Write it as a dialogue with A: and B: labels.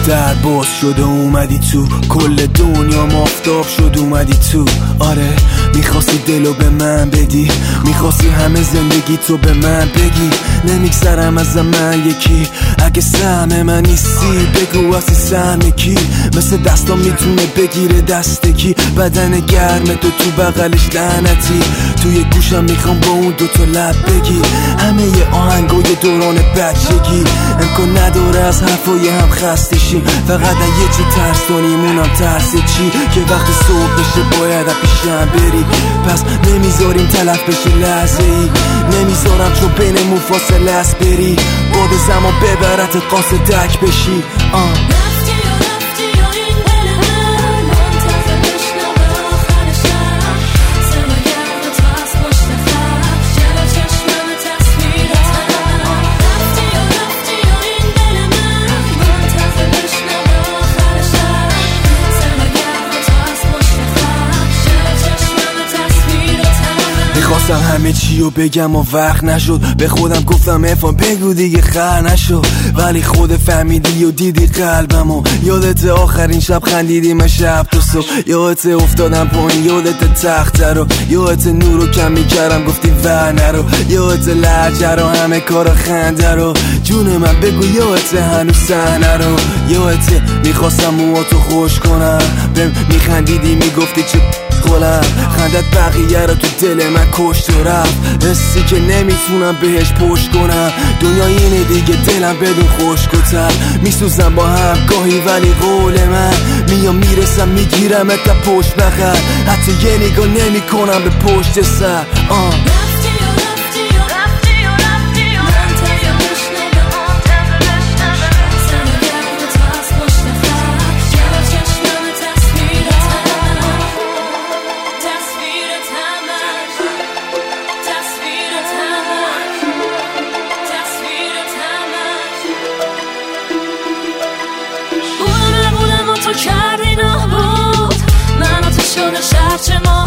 A: در باز شد و اومدی تو، کل دنیا مافتاب شد اومدی تو. آره میخواستی دلو به من بدی، میخواستی همه زندگی تو به من بگی. نمیگذرم از من یکی، اگه سهم من نیستی بگو اصلی سهم کی. مثل دستام میتونه بگیره دست کی، بدن گرم تو بغلش لعنتی. توی گوشم میخوام با اون دوتا لب بگی همه ی آهنگای دوران بچگی. امکان نداره از حرفای هم خسته شیم، فقط یه چی ترس داریم اونم ترس چی، که وقتی صبح بشه باید پیشم بری. پس نمیذاریم تلف بشه لحظه ای، نمیذارم چون بینمون فاصله است بری. باد زمان ببرت قاصدک بشی. میخواستم همه چی رو بگم و وقت نشد، به خودم گفتم افان بگو دیگه خر نشد. ولی خود فهمیدی و دیدی قلبمو. یادت آخرین شب خندیدیم شب تا صبح، یادت افتادم پایین یادت تخت رو، یادت نور رو کم میکردم گفتی ور نرو، یادت لهجه رو همه کارا خنده رو. جون من بگو یادت هنوز صحنه رو، یادت میخواستم موهاتو خوش کنم، بهم میخندیدی میگفتی چه خولم، خندت بقیه رو تو دل من کشت و رفت. حسی که نمیتونم بهش پشت کنم، دنیا اینه دیگه دلم بدون خشک و تر. میسوزم با هم گاهی ولی قول من میام میرسم میگیرم تا پشت بخر، حتی یه نگاه نمی کنم به پشت سر.
B: کردی نبود من تو شده شب چه ما